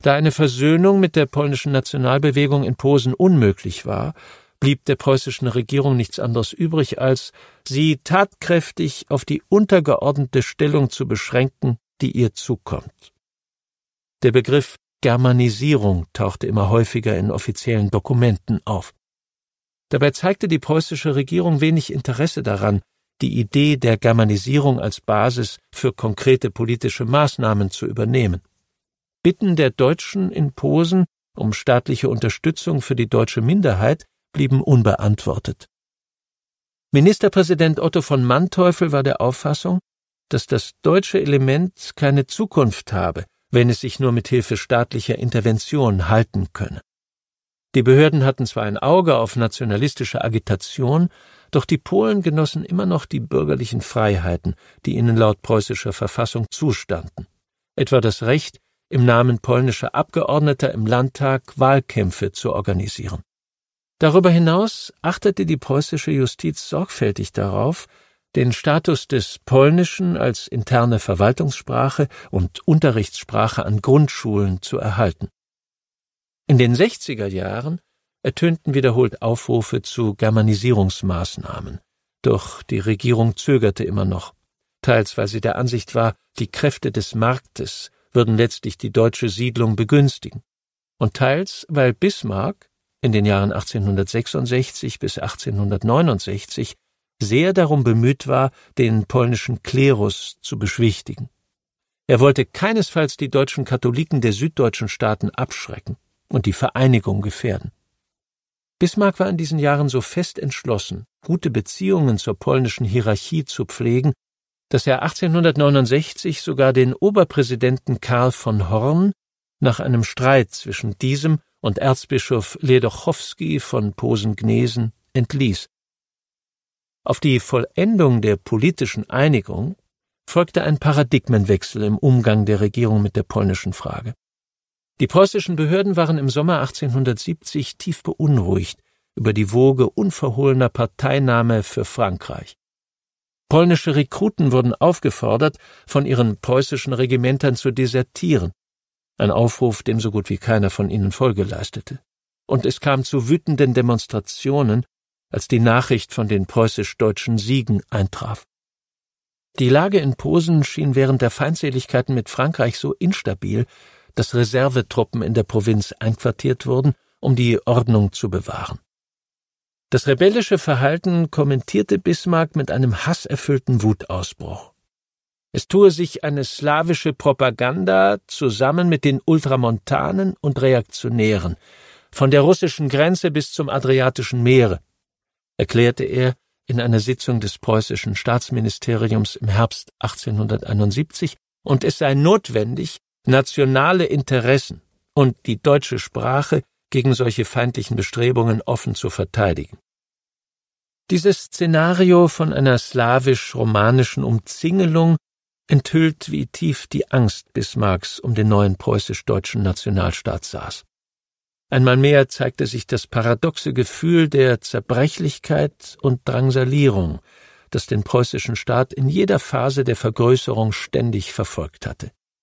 Da eine Versöhnung mit der polnischen Nationalbewegung in Posen unmöglich war, blieb der preußischen Regierung nichts anderes übrig, als sie tatkräftig auf die untergeordnete Stellung zu beschränken, die ihr zukommt. Der Begriff Germanisierung tauchte immer häufiger in offiziellen Dokumenten auf. Dabei zeigte die preußische Regierung wenig Interesse daran, die Idee der Germanisierung als Basis für konkrete politische Maßnahmen zu übernehmen. Bitten der Deutschen in Posen um staatliche Unterstützung für die deutsche Minderheit blieben unbeantwortet. Ministerpräsident Otto von Manteuffel war der Auffassung, dass das deutsche Element keine Zukunft habe, wenn es sich nur mit Hilfe staatlicher Intervention halten könne. Die Behörden hatten zwar ein Auge auf nationalistische Agitation, doch die Polen genossen immer noch die bürgerlichen Freiheiten, die ihnen laut preußischer Verfassung zustanden, etwa das Recht, im Namen polnischer Abgeordneter im Landtag Wahlkämpfe zu organisieren. Darüber hinaus achtete die preußische Justiz sorgfältig darauf, den Status des Polnischen als interne Verwaltungssprache und Unterrichtssprache an Grundschulen zu erhalten. In den 60er Jahren ertönten wiederholt Aufrufe zu Germanisierungsmaßnahmen, doch die Regierung zögerte immer noch, teils weil sie der Ansicht war, die Kräfte des Marktes würden letztlich die deutsche Siedlung begünstigen, und teils weil Bismarck in den Jahren 1866 bis 1869 sehr darum bemüht war, den polnischen Klerus zu beschwichtigen. Er wollte keinesfalls die deutschen Katholiken der süddeutschen Staaten abschrecken und die Vereinigung gefährden. Bismarck war in diesen Jahren so fest entschlossen, gute Beziehungen zur polnischen Hierarchie zu pflegen, dass er 1869 sogar den Oberpräsidenten Karl von Horn nach einem Streit zwischen diesem und Erzbischof Ledochowski von Posen-Gnesen entließ. Auf die Vollendung der politischen Einigung folgte ein Paradigmenwechsel im Umgang der Regierung mit der polnischen Frage. Die preußischen Behörden waren im Sommer 1870 tief beunruhigt über die Woge unverhohlener Parteinahme für Frankreich. Polnische Rekruten wurden aufgefordert, von ihren preußischen Regimentern zu desertieren, ein Aufruf, dem so gut wie keiner von ihnen Folge leistete. Und es kam zu wütenden Demonstrationen, als die Nachricht von den preußisch-deutschen Siegen eintraf. Die Lage in Posen schien während der Feindseligkeiten mit Frankreich so instabil, dass Reservetruppen in der Provinz einquartiert wurden, um die Ordnung zu bewahren. Das rebellische Verhalten kommentierte Bismarck mit einem hasserfüllten Wutausbruch. Es tue sich eine slawische Propaganda zusammen mit den Ultramontanen und Reaktionären, von der russischen Grenze bis zum Adriatischen Meere, erklärte er in einer Sitzung des preußischen Staatsministeriums im Herbst 1871, und es sei notwendig, nationale Interessen und die deutsche Sprache gegen solche feindlichen Bestrebungen offen zu verteidigen. Dieses Szenario von einer slawisch-romanischen Umzingelung enthüllt, wie tief die Angst Bismarcks um den neuen preußisch-deutschen Nationalstaat saß. Einmal mehr zeigte sich das paradoxe Gefühl der Zerbrechlichkeit und Drangsalierung, das den preußischen Staat in jeder Phase der Vergrößerung ständig verfolgt hatte.